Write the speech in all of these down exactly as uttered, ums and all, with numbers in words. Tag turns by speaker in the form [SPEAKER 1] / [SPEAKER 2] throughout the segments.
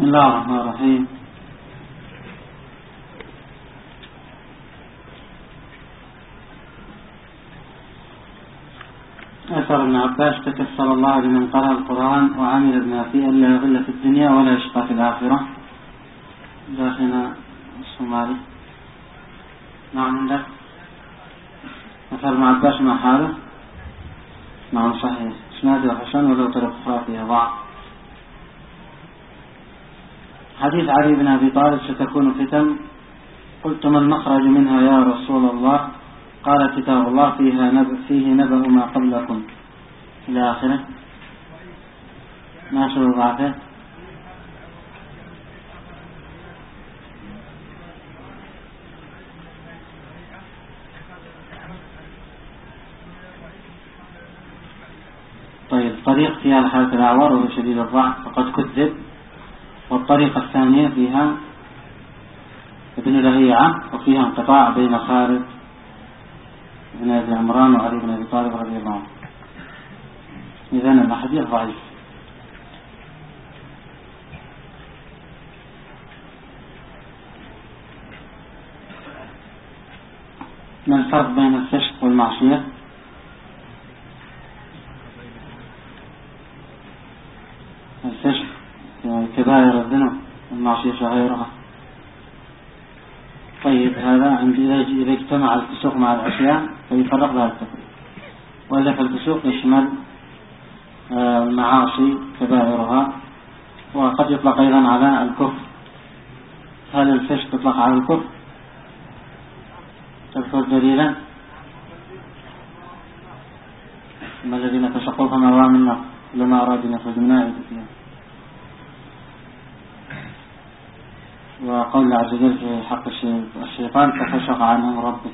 [SPEAKER 1] بسم الله الرحمن الرحيم. أثر ابن عباس تكفل الله بمن قرأ القرآن وعمل بما فيه ألا يغل في الدنيا ولا يشقى في الآخرة. داخلنا الصومالي. نعم عندك أثر ابن عباس ما حاله؟ نعم صحيح. اسناده حسن ولو طرق أخرى فيها ضعف. حديث علي بن أبي طالب ستكون فتن. قلت ما المخرج منها يا رسول الله؟ قال كتاب الله فيها نبأ فيه نبأ ما قبلكم إلى آخره. ما سبب ضعفه؟ طيب طريق فيها الحالة الأعور وهو شديد الضعف فقد كذب. والطريقة الثانية فيها ابن لهيعة وفيها انقطاع بين خالد بن أبي عمران وعلي بن أبي طالب رضي الله عنه. إذن الحديث ضعيف. ما الفرق بين الفسق والمعصية؟ الفسق كبائر الذنوب والمعصية صغيرها. طيب هذا عند إذا اجتمع الفسوق مع العصيان فيفرق بها التفريق. وإلا فالفسوق يشمل المعاصي كبائرها وقد يطلق أيضا على الكفر. هل الفسق يطلق على الكفر؟ تذكر دليلا؟ ما الذين فسقوا فما رأى منا لما أراد أن يخرج منها فيها. وقول الله عز وجل في حق الشيطان ففسق عن أمر ربه.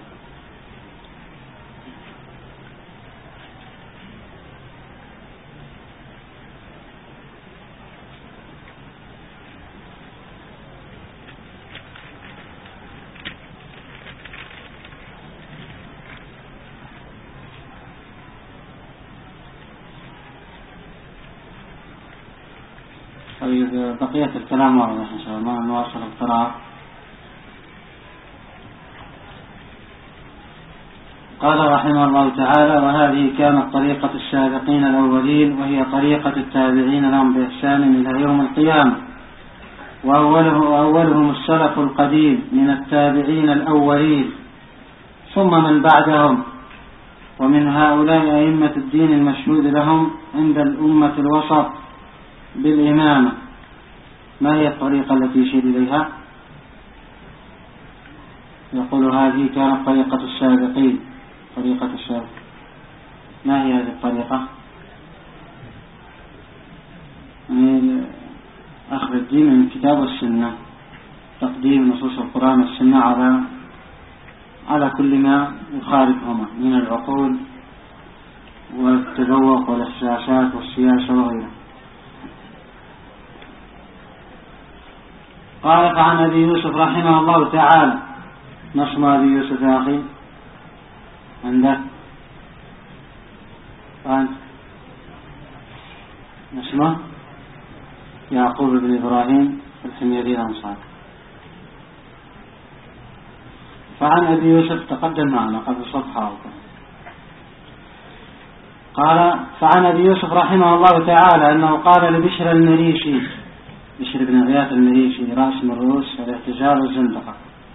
[SPEAKER 1] طيب بقية الكلام واضح إن شاء الله. نواصل القراءة. قال رحمه الله تعالى: وهذه كانت طريقة السابقين الأولين وهي طريقة التابعين لهم بإحسان إلى يوم القيامة. وأوله وأولهم السلف القديم من التابعين الأولين ثم من بعدهم. ومن هؤلاء أئمة الدين المشهود لهم عند الأمة الوسط بالإمامة. ما هي الطريقة التي يشير إليها؟ يقول هذه كانت طريقة السابقين. طريقة السابقين ما هي هذه الطريقة؟ يعني أخذ الدين من الكتاب والسنة، تقديم نصوص القرآن والسنة على على كل ما يخالفهما من العقول والتذوق والإحساسات والسياسة وغيرها. قال: فعن أبي يوسف رحمه الله تعالى. نصم أبي يوسف يا أخي عندك؟ فأنت نسمه يعقوب بن إبراهيم الحميري الأنصاري. فعن أبي يوسف تقدم معنا قبل صفحة. قال: فعن أبي يوسف رحمه الله تعالى أنه قال لبشر المريشي، بشر بن غياث المريشي رأس من رؤوس الاعتزال والزندقة: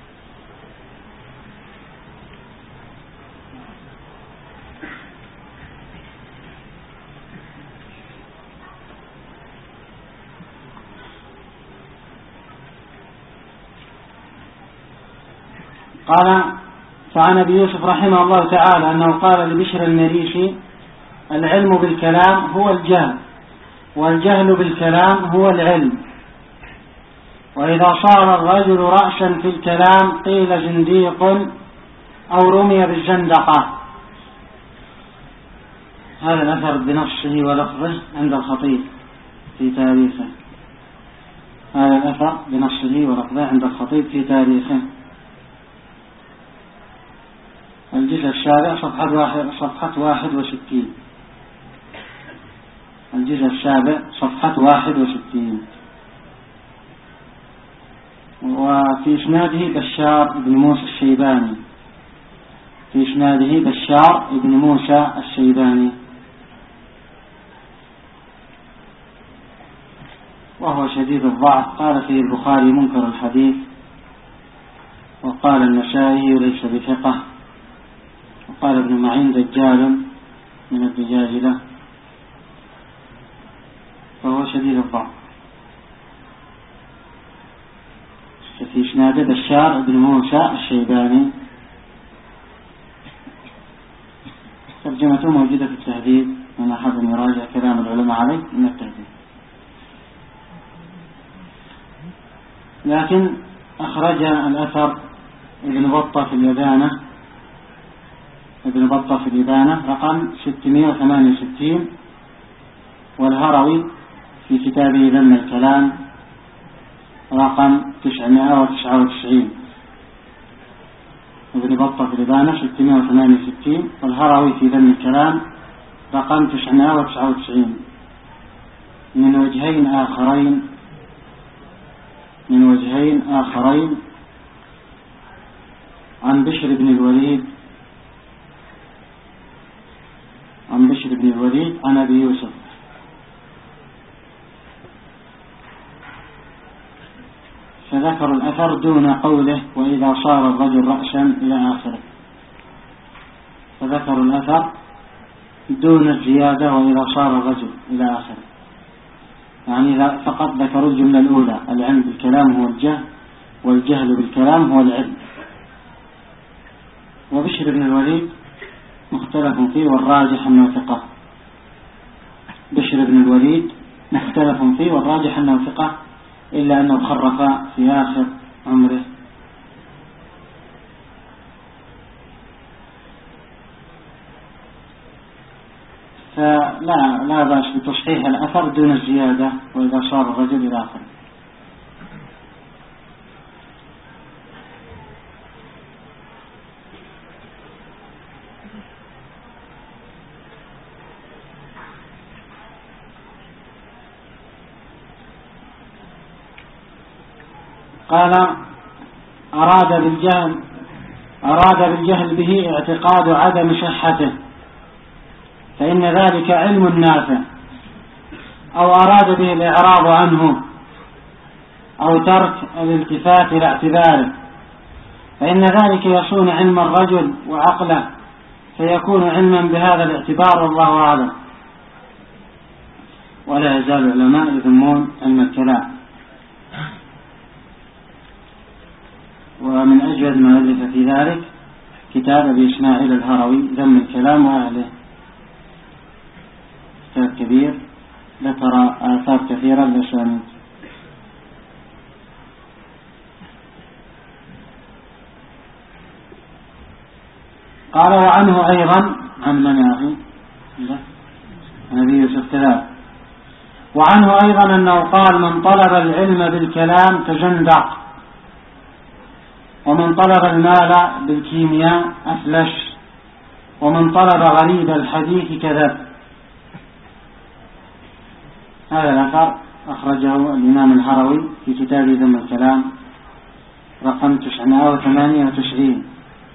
[SPEAKER 1] قال: فعن أبي يوسف رحمه الله تعالى أنه قال لبشر المريشي: العلم بالكلام هو الجهل، والجهل بالكلام هو العلم. وإذا صار الرجل رأسا في الكلام قيل زنديق أو رمي بالزندقة. هذا الأثر بنصه ولفظه عند الخطيب في تاريخه. هذا الأثر بنصه ولفظه عند الخطيب في تاريخه. الجزء السابع صفحة واحد, صفحة واحد وستين. الجزء السابع صفحة واحد وستين. وفي إسناده بشار بن موسى الشيباني في إسناده بشار بن موسى الشيباني وهو شديد الضعف. قال فيه البخاري منكر الحديث، وقال النسائي ليس بثقة، وقال ابن معين دجال من الدجاجلة، فهو شديد الضعف. في إسناده بشار بن موسى الشيباني. ترجمته موجودة في التهذيب، من أحد يراجع كلام العلماء عليه من التهذيب. لكن أخرج الأثر ابن بطة في الإبانة ابن بطة في الإبانة رقم ستمائة وثمانية وستين، والهروي في كتابه ذم الكلام رقم تسعمائة وتسعة وتسعين. ابن بطة في الإبانة ستمائة وثمانية وستين، والهروي في ذم الكلام رقم تسعمائة وتسعة وتسعين، من وجهين آخرين من وجهين آخرين عن بشر بن الوليد عن بشر بن الوليد عن أبي يوسف. فذكر الأثر دون قوله وإذا صار الرجل رأسا إلى آخره. فذكر الأثر دون الزيادة وإذا صار الرجل إلى آخره، يعني فقط ذكروا الجملة الأولى: العلم بالكلام هو الجهل، والجهل بالكلام هو العلم. وبشر بن الوليد مختلف فيه والراجح أنه ثقة. بشر بن الوليد مختلف فيه والراجح أنه ثقة، إلا أنه خرف في آخر عمره. فلا لا بأس بتصحيح الأثر دون الزيادة وإذا صار الرجل إلى آخره. قال: أراد بالجهل أراد بالجهل به اعتقاد عدم صحته، فإن ذلك علم نافع، أو أراد به الإعراض عنه، أو ترك الالتفات إلى اعتباره، فإن ذلك يصون علم الرجل وعقله، فيكون علما بهذا الاعتبار، والله أعلم. ولا يزال العلماء يذمون علم الكلام. ومن أجود ما ألف في ذلك كتاب أبي إسماعيل الهروي ذم الكلام وأهله، كتاب كبير ذكر آثار كثيرة للأسانيد. قال: وعنه أيضا عن من يا أخي نبي يوسف كذاب. وعنه أيضا أنه قال: من طلب العلم بالكلام تزندق، ومن طلب المال بالكيمياء أفلش، ومن طلب غريب الحديث كذب. هذا الأثر أخرجه الإمام الهروي في كتاب ذم الكلام رقم تسعمائة وثمانية وتسعين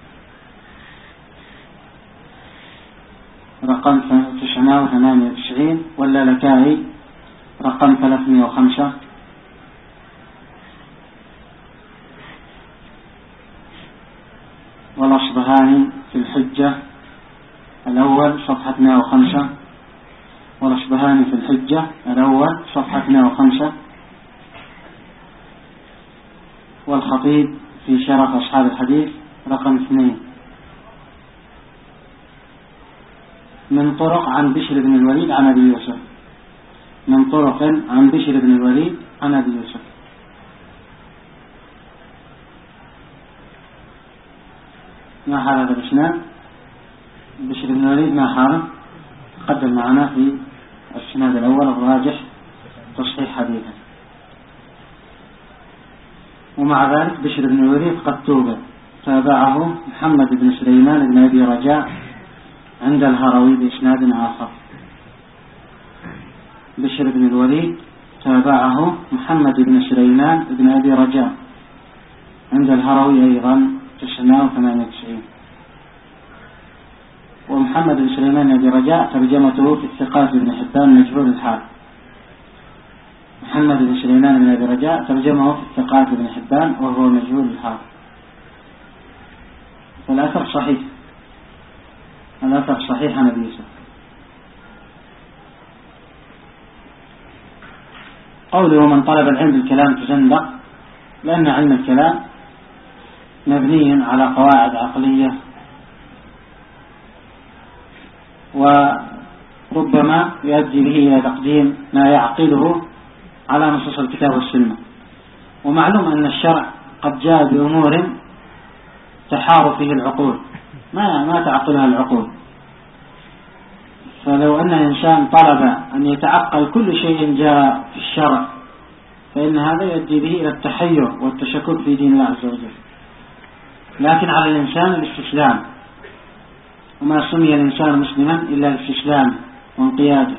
[SPEAKER 1] رقم تسعمائة وثمانية وتسعين، واللالكائي رقم ثلاثمائة وخمسة، والأصبهاني في الحجة الأول صفحة مائة وخمسة، والأصبهاني في الحجة الأول صفحة مائة وخمسة، والخطيب في شرف أصحاب الحديث رقم اثنين، من طرق عن بشر بن الوليد عن أبي يوسف من طرق عن بشر بن الوليد عن أبي يوسف. ما حال هذا الإسناد؟ بشر بن الوليد ما حاله قدم معنا في السناد الأول الراجح تصحيح حديثه. ومع ذلك بشر بن الوليد قد توبة، تابعه محمد بن سليمان بن أبي رجاء عند الهروي بإسناد آخر. بشر بن الوليد تابعه محمد بن سليمان بن أبي رجاء عند الهروي أيضا تسعمائة وثمانية وتسعين. ومحمد بن سليمان بن رجاء ترجمته في الثقات بن حبان مجهول الحال. محمد بن سليمان بن أبي رجاء ترجمه في الثقات بن حبان وهو مجهول الحال. فالأثر صحيح، الأثر صحيح عن أبي يوسف. قوله من طلب العلم بالكلام تزندق، لأن علم الكلام مبني على قواعد عقلية، وربما يؤدي به إلى تقديم ما يعقله على نصوص الكتاب والسنة. ومعلوم أن الشرع قد جاء بأمور تحار فيه العقول، ما ما تعقلها العقول. فلو أن الإنسان طلب أن يتعقل كل شيء جاء في الشرع فإن هذا يؤدي به إلى التحير والتشكك في دين الله عز وجل. لكن على الإنسان الاستسلام، وما سمي الإنسان مسلما إلا الاستسلام وانقياده.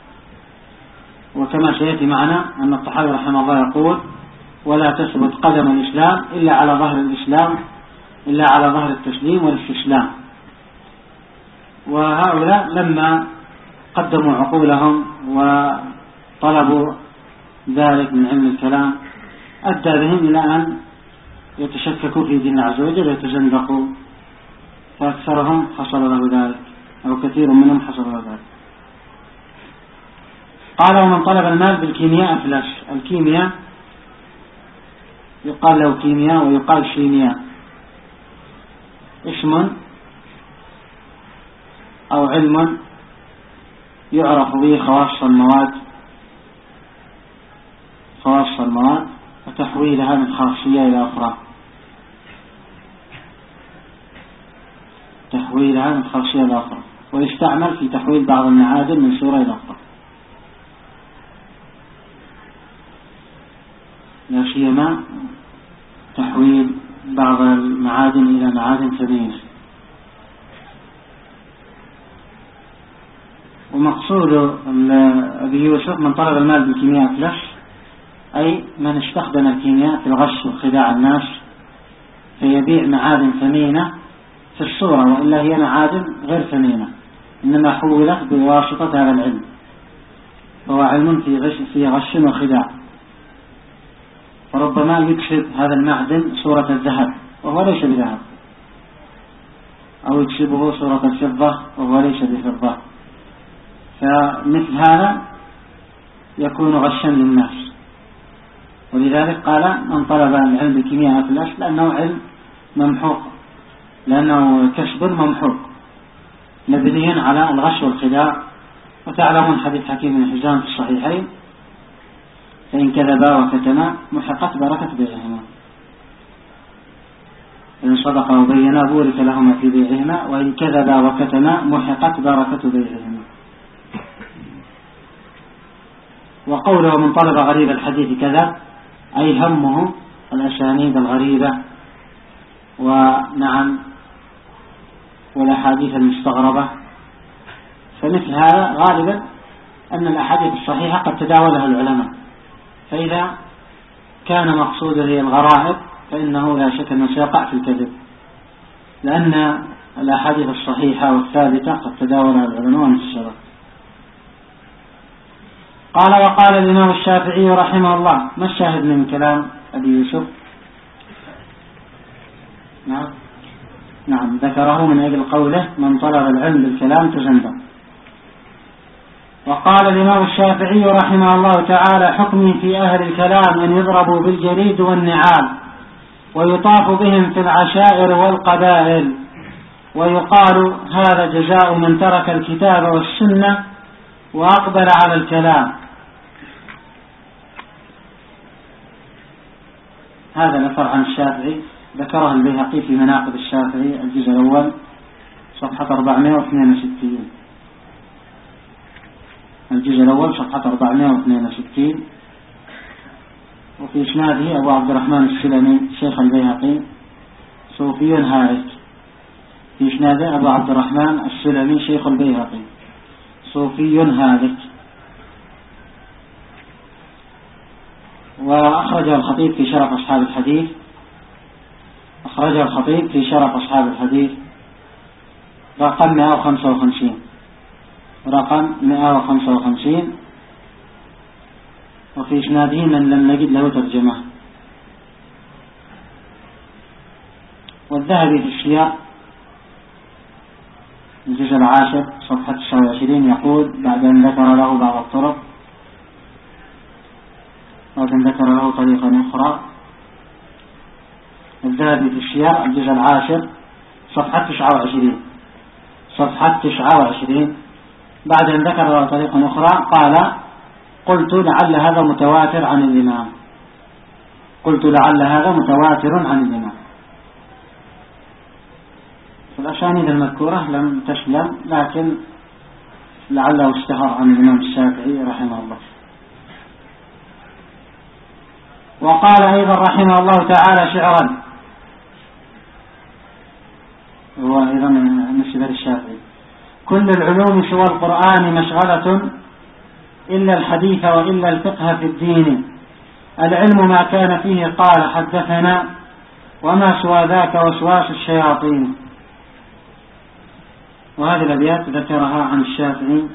[SPEAKER 1] وكما سيأتي معنا أن الطحاوي رحمه الله يقول ولا تثبت قدم الإسلام إلا على ظهر الإسلام، إلا على ظهر التسليم والاستسلام. وهؤلاء لما قدموا عقولهم وطلبوا ذلك من علم الكلام أدى بهم إلى أن يتشككوا في دين الله عز وجل ويتزندقوا، فأكثرهم حصل له ذلك، أو كثير منهم حصل له ذلك. قال ومن طلب المال بالكيمياء أفلس. الكيمياء يقال له كيمياء ويقال شيمياء، اسم أو علم يعرف به خواص المواد خواص المواد وتحويلها من خاصية إلى أخرى تحويلها من خاصية إلى أخرى ويستعمل في تحويل بعض المعادن من صورة إلى أخرى، لا سيما تحويل بعض المعادن إلى معادن ثمينة. ومقصود أبي يوسف من طلب المال بالكيمياء أفلس، أي من استخدم الكيمياء في الغش وخداع الناس فيبيع معادن ثمينة في الصورة وإلا هي معادن غير ثمينة، إنما حولت بواسطة هذا العلم، فهو علم في غش, في غش وخداع. فربما يكسب هذا المعدن صورة الذهب وهو ليس بذهب، أو يكسبه صورة الفضة وهو ليس بفضة، فمثل هذا يكون غشا للناس. ولذلك قال من طلب العلم بالكيمياء أفلس، لأنه علم ممحوق، لأنه كسب ممحوق مبني على الغش والخداع. وتعلمون حديث حكيم بن حزام في الصحيحين فإن كذبا وكتما محقت بركة بيعهما، إن صدقا وبينا بورك لهما في بيعهما، وإن كذبا وكتما محقت بركة بيعهما. وقوله من طلب غريب الحديث كذا، أي همه الأسانيد الغريبة ونعم والأحاديث المستغربة. فمثل هذا غالبا أن الأحاديث الصحيحة قد تداولها العلماء، فإذا كان مقصوده هي الغرائب فإنه لا شك أنه سيقع في الكذب، لأن الأحاديث الصحيحة والثابتة قد تداولها العلماء وانتشرت. قال وقال الإمام الشافعي رحمه الله. ما الشاهد من كلام أبي يوسف؟ نعم نعم ذكره من أجل قوله من طلب العلم بالكلام تزندق. وقال الإمام الشافعي رحمه الله تعالى حكمي في أهل الكلام أن يضربوا بالجريد والنعال ويطاف بهم في العشائر والقبائل، ويقال هذا جزاء من ترك الكتاب والسنة وأقبل على الكلام. هذا نفر عن الشافعي ذكره البيهقي في مناقب الشافعي الجزء الأول صفحة أربعمائة واثنين وستين، الجزء الأول صفحة أربعمائة واثنين وستين. وفي إسناده أبو عبد الرحمن السلمي شيخ البيهقي صوفي هارك. في إسناده أبو عبد الرحمن السلمي شيخ البيهقي صوفي هارك. وأخرجه الخطيب في شرف أصحاب الحديث أخرج الخطيب في شرف أصحاب الحديث رقم مئة وخمسة وخمسين، رقم مئة وخمسة وخمسين، وفي إسناده من لم نجد له ترجمة. والذهبي في السياق الجزء العاشر صفحة تسعة وعشرين يقول بعد أن ذكر له بعض الطرق، بعد أن ذكر له طريقة أخرى، الذهبي في السياق الجزء العاشر صفحة تسعة وعشرين، صفحة تسعة وعشرين، بعد أن ذكر له طريقة أخرى قال: قلت لعل هذا متواتر عن الإمام، قلت لعل هذا متواتر عن الإمام. فالأسانيد المذكورة لم تسلم، لكن لعله اشتهر عن الإمام الشافعي رحمه الله. وقال أيضا رحمه الله تعالى شعرا، هو أيضا نسبة الشافعي: كل العلوم سوى القرآن مشغلة إلا الحديث وإلا الفقه في الدين، العلم ما كان فيه قال حدثنا وما سوى ذاك وسواس الشياطين. وهذه الأبيات ذكرها عن الشافعي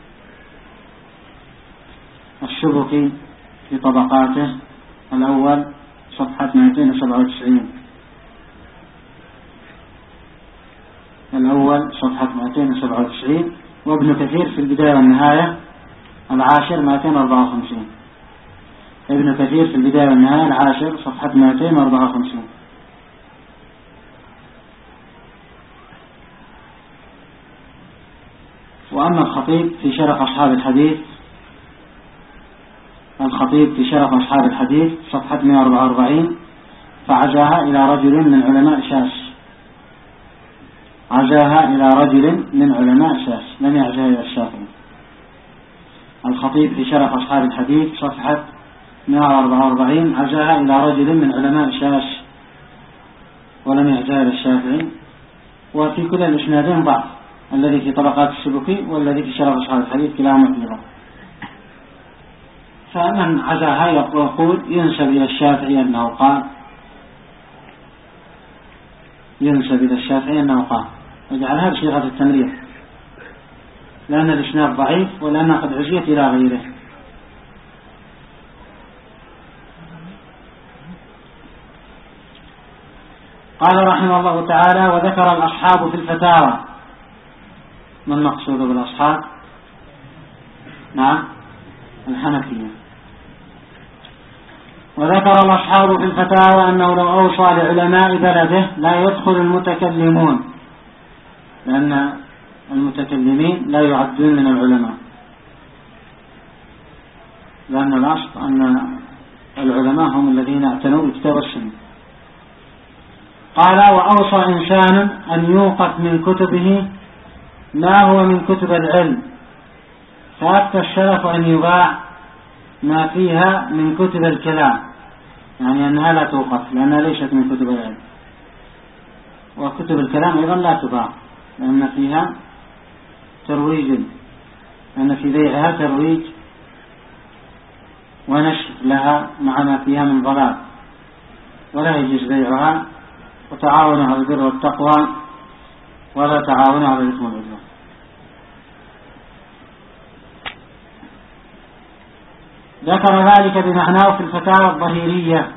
[SPEAKER 1] السبكي في طبقاته الأول صفحة مئتين وسبعة وتسعين، الأول صفحة مئتين وسبعة وتسعين، وابن كثير في البداية والنهاية العاشر مئتين وأربعة وخمسين، ابن كثير في البداية والنهاية العاشر صفحة مئتين وأربعة وخمسين. وأما الخطيب في شرف أصحاب الحديث، الخطيب في شرف أصحاب الحديث صفحة مئة وأربعة وأربعين، فعزاها إلى رجل من علماء شاس، عزاها إلى رجل من علماء شاس، لم يعزها إلى الشافعي. الخطيب في شرف أصحاب الحديث صفحة مئة وأربعة وأربعين، عزاها إلى رجل من علماء شاس ولم يعزها إلى الشافعي. وفي كل الإسنادين ضعف، الذي في طبقات السبكي والذي في شرف أصحاب الحديث كلاهما في ضعف. فمن عزاها يقول ينسب إلى الشافعي أنه قال، ينسب إلى الشافعي أنه قال، وجعلها بصيغة التمريح، لأن الإسناد ضعيف ولأنها قد عزيت إلى غيره. قال رحمه الله تعالى: وذكر الأصحاب في الفتاوى. ما المقصود بالأصحاب؟ نعم، الحنفية. وذكر الأصحاب في الفتاوى أنه لو أوصى لعلماء بلده لا يدخل المتكلمون، لأن المتكلمين لا يعدون من العلماء، لأن الأصل أن العلماء هم الذين اعتنوا بالكتاب والسنة. قال: وأوصى إنسان أن يوقف من كتبه ما هو من كتب العلم، فأفتى السلف أن يباع ما فيها من كتب الكلام، يعني أنها لا توقف لأنها ليست من كتب العلم. وكتب الكلام أيضا لا تباع لأن فيها ترويج، لأن في بيعها ترويج ونشر لها مع ما فيها من ضلال، ولا يجوز بيعها. وتعاونوا على البر والتقوى ولا تعاونوا على الإثم والعدوان. ذكر ذلك بمعناه في الفتاوى الظهيرية.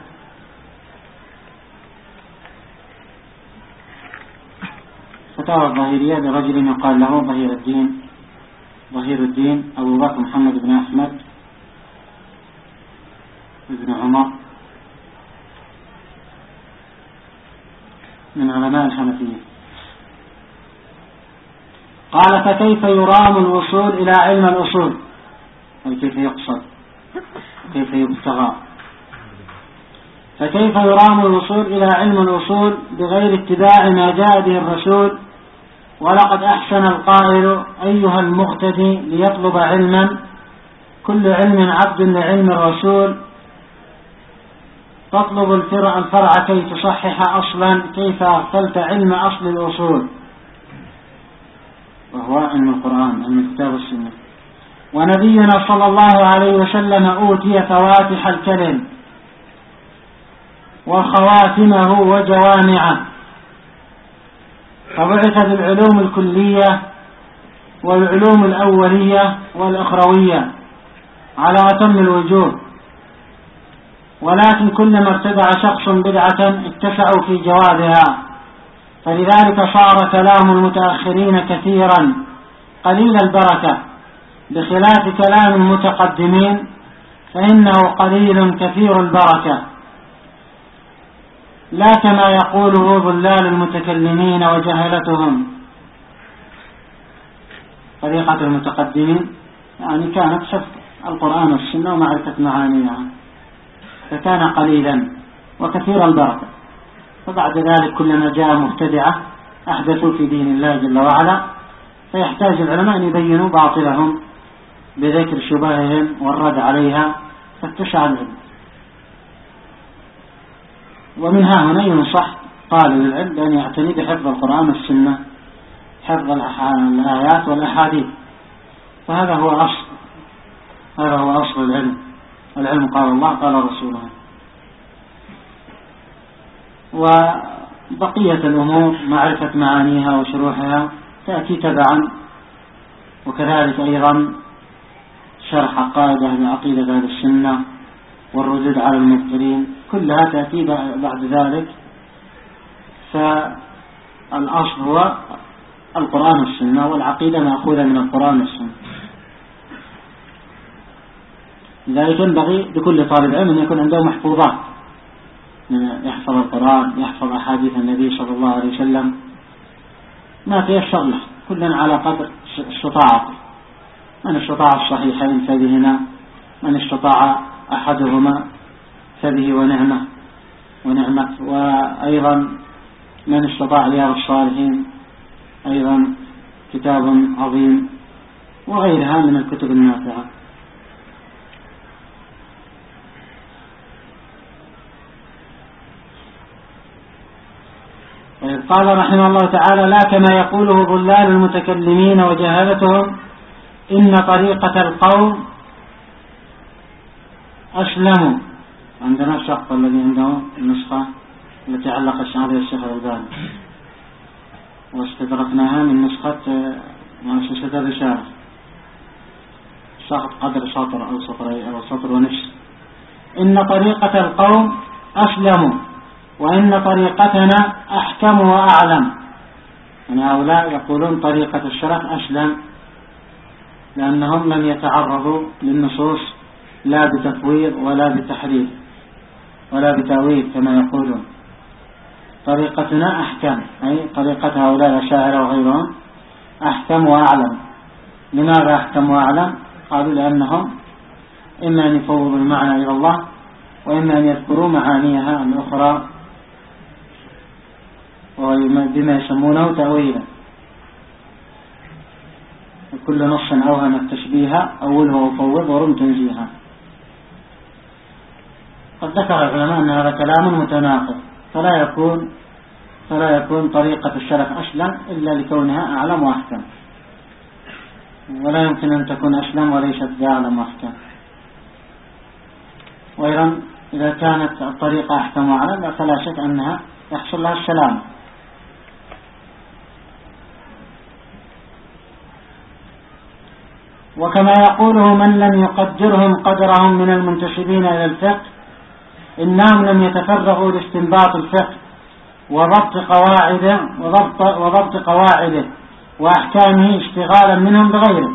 [SPEAKER 1] فتاوى الظهيرية لرجل يقال له ظهير الدين، ظهير الدين أبو بكر محمد بن أحمد بن عمر من علماء الحنفية. قال: فكيف يرام الوصول إلى علم الأصول، أي كيف يقصد، كيف يبتغى. فكيف يرام الوصول إلى علم الأصول بغير اتباع ما جاء به الرسول؟ ولقد أحسن القائل: أيها المقتدي ليطلب علما، كل علم عبد لعلم الرسول، تطلب الفرع, الفرع كي تصحح أصلا، كيف أغفلت علم أصل الأصول، وهو علم القرآن، علم الكتاب والسنة. ونبينا صلى الله عليه وسلم أوتي فواتح الكلم، وخواتمه وجوامعه، فبعث بالعلوم الكلية والعلوم الأولية والأخروية على أتم الوجوه. ولكن كلما ارتدع شخص بدعة اتسعوا في جوابها، فلذلك صار كلام المتأخرين كثيرا قليل البركة، بخلاف كلام المتقدمين فإنه قليل كثير البركة، لا كما يقوله ضلال المتكلمين وجهلتهم. طريقة المتقدمين يعني كانت شرح القرآن والسنة ومعرفة معانيها، فكان قليلا وكثير البركة. فبعد ذلك كلما جاء مبتدعة أحدثوا في دين الله جل وعلا، فيحتاج العلماء أن يبينوا باطلهم بذكر شبههم والرد عليها، فاتسع العلم. ومن ها هنا ينصح طالب العلم بأن يعتني بحفظ القرآن والسنة، حفظ الآيات والأحاديث، فهذا هو أصل هذا هو أصل العلم. العلم قال الله قال رسوله. وبقية الأمور معرفة معانيها وشروحها تأتي تبعا، وكذلك أيضا شرح قاعدة من عقيدة أهل السنة والردود على المبطلين، كلها تأتي بعد ذلك. فالأصل هو القرآن والسنة، والعقيدة مأخوذة من القرآن والسنة. لذلك ينبغي لكل طالب علم أن يكون عنده محفوظات، يحفظ القرآن، يحفظ أحاديث النبي صلى الله عليه وسلم، ما تيسر له، كلنا على قدر استطاعته. من استطاع الصحيحين فبهما، من استطاع أحدهما فبه ونعمة ونعمة وأيضا من استطاع رياض الصالحين أيضا كتاب عظيم، وغيرها من الكتب النافعة. قال رحمه الله تعالى: لا كما يقوله ضلال المتكلمين وجهالتهم، إن طريقة القوم أسلموا. عندنا الشخص الذي عنده النسخة التي علق عليها الشيخ الألباني، واستدركناها من نسخة مؤسسة الرسالة، سقط قدر سطر أو سطرين أو سطر ونصف. إن طريقة القوم أسلموا، وإن طريقتنا أحكم وأعلم. يعني هؤلاء يقولون طريقة السلف أسلم، لأنهم لم يتعرضوا للنصوص لا بتفويض ولا بتحريف ولا بتأويل كما يقولون. طريقتنا أحكم، أي طريقة هؤلاء الأشاعرة وغيرهم أحكم وأعلم. لماذا أحكم وأعلم؟ قالوا لأنهم إما أن يفوضوا المعنى إلى الله، وإما أن يذكروا معانيها الأخرى بما يسمونه تأويلا. كل نص أوهم التشبيه أوله وفوض ورم تنزيها. قد ذكر العلماء أن هذا كلام متناقض، فلا يكون فلا يكون طريقة السلف أسلم إلا لكونها أعلم وأحكم، ولا يمكن أن تكون أسلم وليست بأعلم وأحكم. وأيضا إذا كانت الطريقة أحكم وأعلم فلا شك أنها يحصل لها السلام. وكما يقوله من لم يقدرهم قدرهم من المنتسبين إلى الفقه، إنهم لم يتفرغوا لاستنباط الفقه وضبط قواعده وضبط, وضبط قواعده وأحكامه اشتغالا منهم بغيره،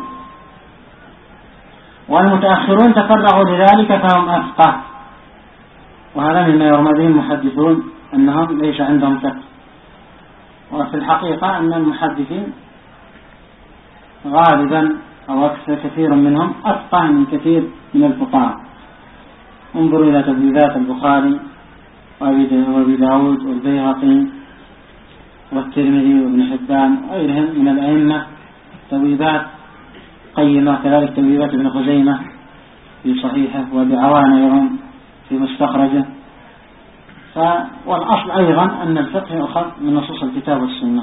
[SPEAKER 1] والمتأخرون تفرغوا لذلك فهم أفقه. وهذا مما يرمى به المحدثون أنهم ليس عندهم فقه، وفي الحقيقة أن المحدثين غالبا أو أكثر كثير منهم أفقه من كثير من الفقهاء. انظروا إلى تبويبات البخاري وأبي داود والبيهقي والترمذي وابن حبان وغيرهم من الأئمة، تبويبات قيمة. كذلك تبويبات ابن خزيمة في صحيحه، وبعوان أيضا في مستخرجه. والأصل أيضا أن الفقه يؤخذ من نصوص الكتاب والسنة.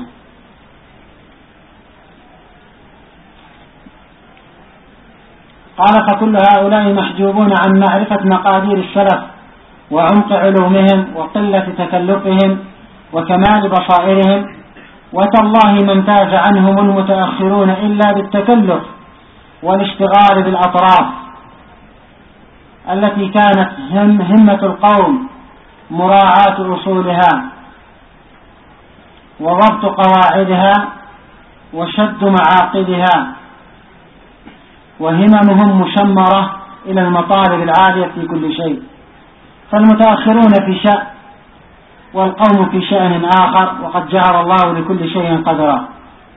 [SPEAKER 1] قال: فكل هؤلاء محجوبون عن معرفة مقادير السلف وعمق علومهم وقلة تكلفهم وكمال بصائرهم، وتالله ما امتاز عنهم المتأخرون إلا بالتكلف والاشتغال بالأطراف التي كانت هم همة القوم مراعاة أصولها وضبط قواعدها وشد معاقدها، وهممهم مشمرة إلى المطالب العالية في كل شيء. فالمتأخرون في شأن والقوم في شأن آخر، وقد جعل الله لكل شيء قدرا.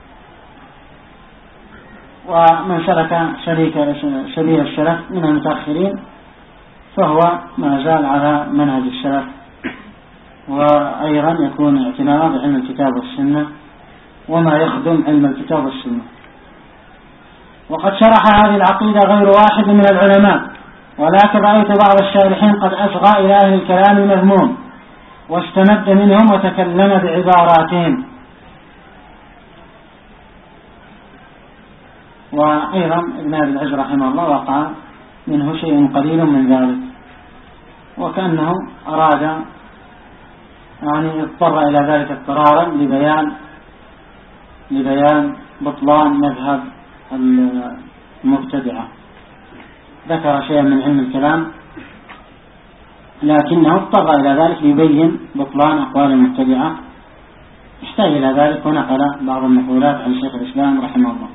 [SPEAKER 1] ومن سلك سبيل السلف من المتأخرين فهو ما زال على منهج السلف، وأيضا يكون اعتناء بعلم الكتاب والسنة وما يخدم علم الكتاب والسنة. وقد شرح هذه العقيدة غير واحد من العلماء، ولكن رأيت بعض الشارحين قد أصغى إلى أهل الكلام المذموم واستمد منهم وتكلم بعباراتهم. وأيضا ابن أبي العز رحمه الله وقع منه شيء قليل من ذلك، وكأنه أراد يعني اضطر إلى ذلك اضطرارا لبيان لبيان بطلان مذهب المبتدعة. ذكر شيئا من علم الكلام لكنه اضطر إلى ذلك ليبين بطلان أقوال المبتدعة، احتاج إلى ذلك ونقل بعض النقولات عن شيخ الإسلام رحمه الله.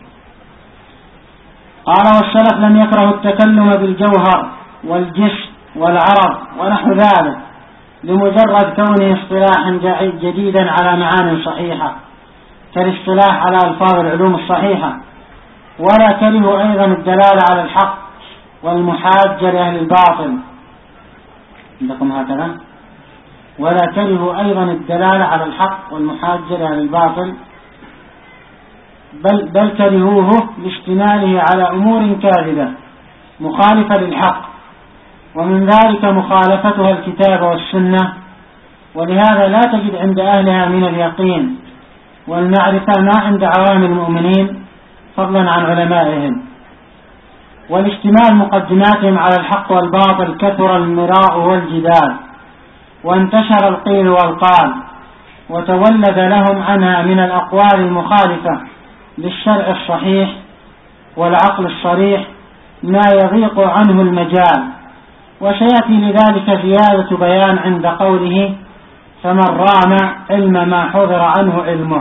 [SPEAKER 1] قال: والسلف لم يكرهوا التكلم بالجوهر والجسم والعرض ونحو ذلك لمجرد كونه اصطلاحا جديدا على معان صحيحة كالاصطلاح على ألفاظ العلوم الصحيحة، ولا كرهوا أيضا الدلالة على الحق والمحاجة لأهل الباطل. عندكم هكذا: ولا كرهوا أيضا الدلالة على الحق والمحاجة لأهل الباطل، بل, بل كرهوه لاشتماله على أمور كاذبة مخالفة للحق، ومن ذلك مخالفتها الكتاب والسنة. ولهذا لا تجد عند أهلها من اليقين والمعرفة ما عند عوام المؤمنين فضلا عن علمائهم. والاشتمال مقدماتهم على الحق والباطل كثر المراء والجدال، وانتشر القيل والقال، وتولد لهم عنها من الأقوال المخالفة للشرع الصحيح والعقل الصريح ما يضيق عنه المجال. وسيأتي لذلك زيادة بيان عند قوله: فمن رام علم ما حضر عنه علمه.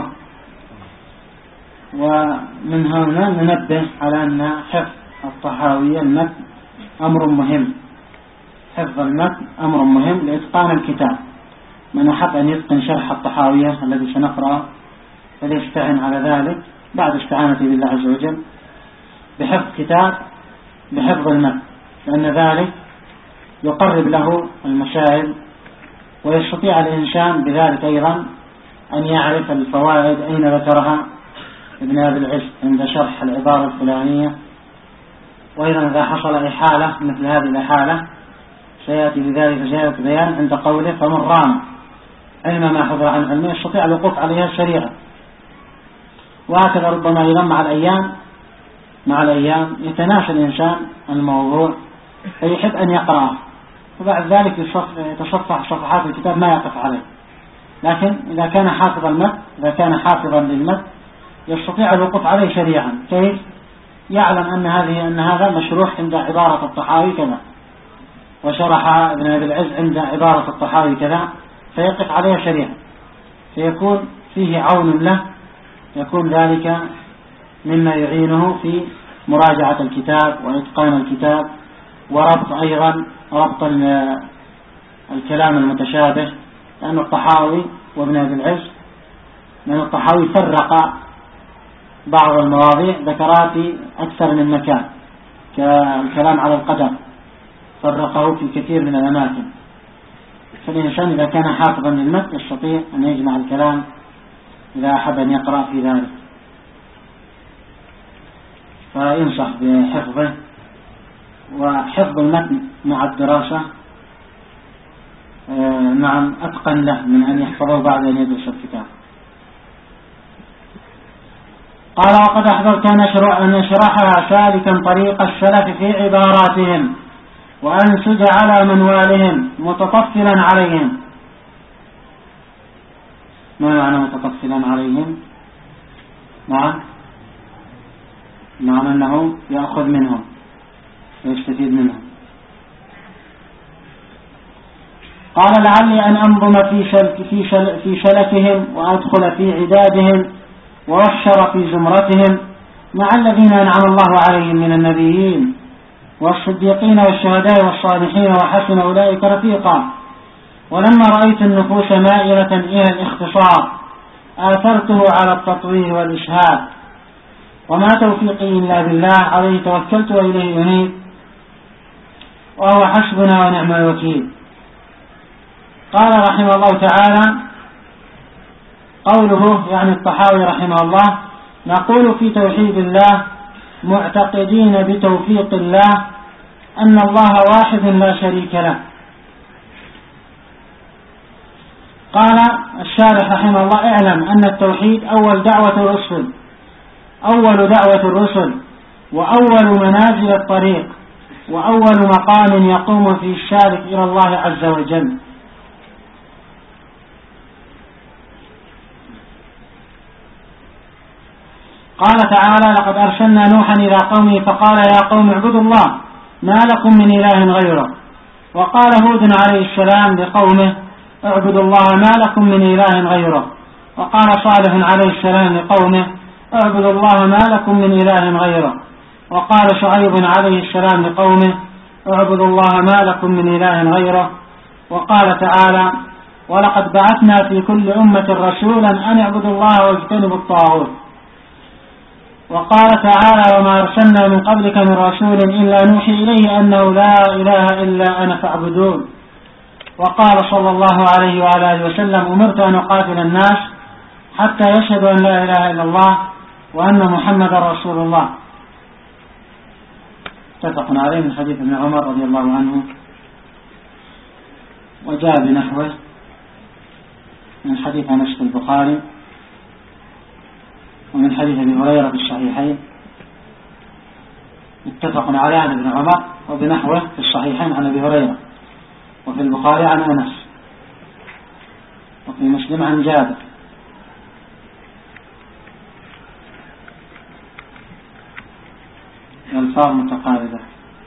[SPEAKER 1] ومن هنا ننبه على أن حفظ الطحاوية المتن أمر مهم، حفظ المتن أمر مهم لإتقان الكتاب. من أحب أن يتقن شرح الطحاوية الذي سنقرأ فليستعن على ذلك بعد استعانته بالله عز وجل بحفظ كتاب بحفظ المتن، لأن ذلك يقرب له المسائل، ويستطيع الإنسان بذلك أيضا أن يعرف الفوائد أين ذكرها ابن أبي العز عند شرح العبارة الفلانية. وأيضا إذا حصل إحالة مثل هذه الإحالة سيأتي بذلك زيادة بيان عند قوله: فمن رام علم ما حضر عن علمه، يستطيع الوقوف عليها سريعا. وهكذا ربما أيضا مع الأيام مع الأيام يتناسى الإنسان الموضوع فيحب أن يقرأه، وبعد ذلك يتصفح صفحات الكتاب ما يقف عليه. لكن إذا كان حافظ المتن إذا كان حافظا للمتن يستطيع الوقوف عليه سريعا. كيف؟ يعلم أن هذه أن هذا مشروح عند عبارة الطحاوي كذا، وشرح ابن أبي العز عند عبارة الطحاوي كذا، فيقف عليه سريعا، فيكون فيه عون له، يكون ذلك مما يعينه في مراجعة الكتاب وإتقان الكتاب، وربط أيضا ربط الكلام المتشابه. لأن الطحاوي وابن أبي العز لأن الطحاوي فرق بعض المواضيع ذكرها في أكثر من مكان، كالكلام على القدر فرقه في كثير من الأماكن. فالإنسان إذا كان حافظا للمتن يستطيع أن يجمع الكلام إذا أحب أن يقرأ في ذلك، فينصح بحفظه. وحفظ المتن مع الدراسة نعم أتقن له من أن يحفظه بعد أن يدرس الكتاب. قال: وقد أحضرت أن أشرحها سالكا طريق السلف في عباراتهم وأنسج على منوالهم متطفلا عليهم. ما معنى متطفلا عليهم؟ نعم، معنى أنه يأخذ منهم ويستفيد منهم. قال لعلي أن أنظم في شل في شل في شلتهم وأدخل في عدادهم وأحشر في زمرتهم مع الذين أنعم الله عليهم من النبيين والصديقين والشهداء والصالحين وحسن أولئك رفيقا. ولما رأيت النفوس مائلة إلى الاختصار آثرته على التطوير والإشهاد. وما توفيقي إلا بالله، عليه توكلت وإليه أنيب، وهو حسبنا ونعم الوكيل. قال رحمه الله تعالى: قوله يعني الطحاوي رحمه الله: نقول في توحيد الله معتقدين بتوفيق الله أن الله واحد لا شريك له. قال الشارح رحمه الله: اعلم أن التوحيد أول دعوة الرسل أول دعوة الرسل وأول منازل الطريق وأول مقام يقوم فيه السالك إلى الله عز وجل. قال تعالى: لقد أرسلنا نوحا إلى قومه فقال يا قوم اعبدوا الله ما لكم من إله غيره. وقال هود عليه السلام لقومه اعبدوا الله ما لكم من إله غيره. وقال صالح عليه السلام لقومه اعبدوا الله ما لكم من إله غيره. وقال شعيب عليه السلام لقومه اعبدوا الله ما لكم من إله غيره. وقال تعالى: ولقد بعثنا في كل أمة رسولا أن اعبدوا الله واجتنبوا الطاغوت. وقال تعالى: وما أرسلنا من قبلك من رسول إلا نوحي إليه أنه لا إله إلا أنا فاعبدون. وقال صلى الله عليه وعلى آله وسلم: أمرت أن أقاتل الناس حتى يشهدوا أن لا إله إلا الله وأن محمد رسول الله. اتفق عليه من حديث ابن عمر رضي الله عنه، وجاء بنحوه من حديث أنس في البخاري، ومن حديث ابي هريره في الصحيحين. اتفق عليه عن ابن عمر وبنحوه في الصحيحين عن ابي هريره، وفي البخاري عن انس، وفي مسلم عن جابر. الألفاظ متقاربة.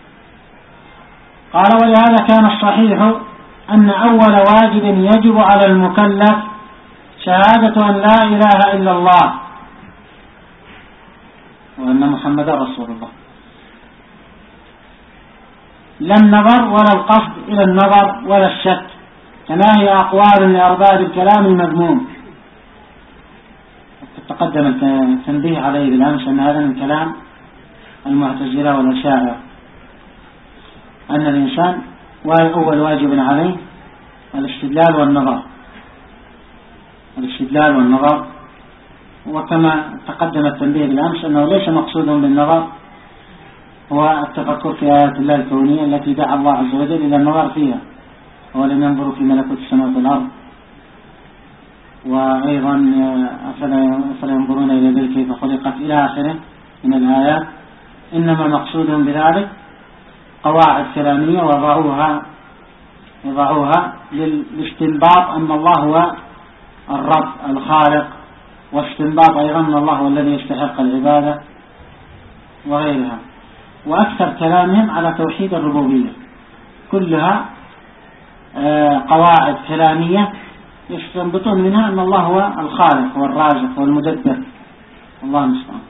[SPEAKER 1] قال: ولهذا كان الصحيح أن أول واجب يجب على المكلف شهادة أن لا إله إلا الله وأن محمد رسول الله، لا النظر ولا القصد إلى النظر ولا الشك، كما هي أقوال لأرباب الكلام المذموم. تقدم التنبيه عليه بالأمس أن هذا من كلام المعتزلة والأشاعرة، أن الإنسان أول واجب عليه الاستدلال والنظر الاستدلال والنظر وكما تقدم التنبيه بالأمس أنه ليس مقصود بالنظر هو التفكر في آيات الله الكونية التي دعا الله عز وجل إلى النظر فيها، ولم ينظروا في ملكوت السماوات والأرض، وأيضا أفلا ينظرون إلى الإبل كيف خلقت إلى آخره من الآيات. إنما مقصودهم بذلك قواعد كلامية وضعوها وضعوها للاستنباط أن الله هو الرب الخالق، واستنباط أيضا أن الله هو الذي يستحق العبادة وغيرها. وأكثر كلامهم على توحيد الربوبية، كلها قواعد كلامية يستنبطون منها أن الله هو الخالق والرازق والمدبر. الله المستعان.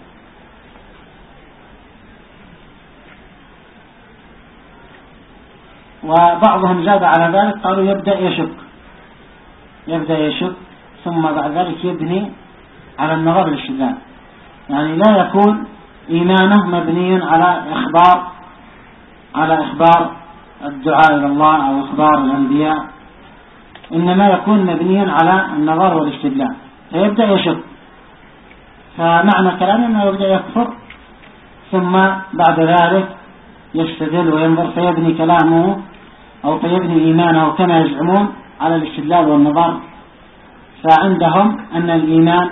[SPEAKER 1] وبعضهم زاد على ذلك، قالوا يبدأ يشك يبدأ يشك ثم بعد ذلك يبني على النظر الاستدلال، يعني لا يكون إيمانه مبني على إخبار على إخبار الدعاء إلى الله أو إخبار الأنبياء، إنما يكون مبنيا على النظر والاستدلال، فيبدأ يشك. فمعنى كلامه أنه يبدأ يكفر ثم بعد ذلك يستدل وينظر، فيبني كلامه أو فيبني إيمانه كما يزعمون على الاستدلال والنظر. فعندهم أن الإيمان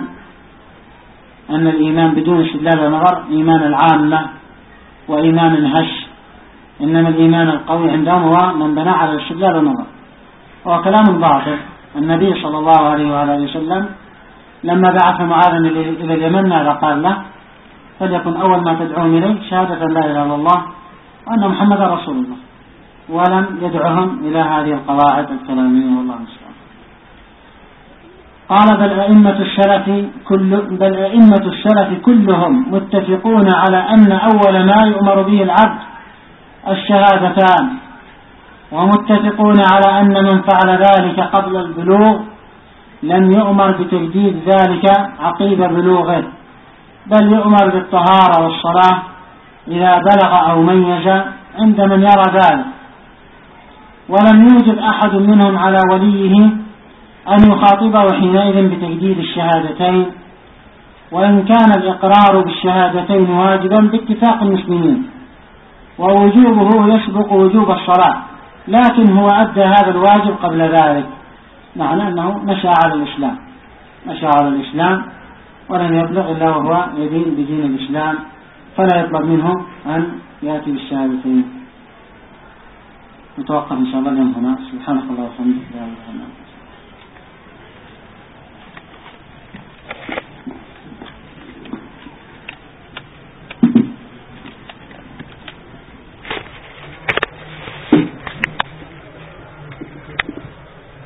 [SPEAKER 1] أن الإيمان بدون استدلال ونظر إيمان العامة وإيمان هش، إنما الإيمان القوي عندهم هو من بنى على الاستدلال والنظر. هو كلام باطل. النبي صلى الله عليه وآله وسلم لما بعث معاذ إلى اليمن ماذا قال له؟ فليكن أول ما تدعون إليه شهادة لا إله إلا الله وأن محمد رسول الله، ولم يدعهم إلى هذه القواعد الكلامية والله المستعان. قال بل أئمة السلف كل بل أئمة السلف كلهم متفقون على أن أول ما يؤمر به العبد الشهادتان، ومتفقون على أن من فعل ذلك قبل البلوغ لم يؤمر بتجديد ذلك عقيب بلوغه، بل يؤمر بالطهارة والصلاة إذا بلغ أو ميز عند من يرى ذلك. ولم يوجب أحد منهم على وليه أن يخاطبه حينئذ بتجديد الشهادتين، وإن كان الإقرار بالشهادتين واجبا باتفاق المسلمين ووجوبه يسبق وجوب الصلاة، لكن هو أدى هذا الواجب قبل ذلك، معنى أنه نشأ على الإسلام نشأ على الإسلام ولم يبلغ إلا وهو يدين بدين الإسلام، فلا يطلب منه أن يأتي بالشهادتين. نتوقف إن شاء الله اليوم هنا. سبحانك الله وبحمدك.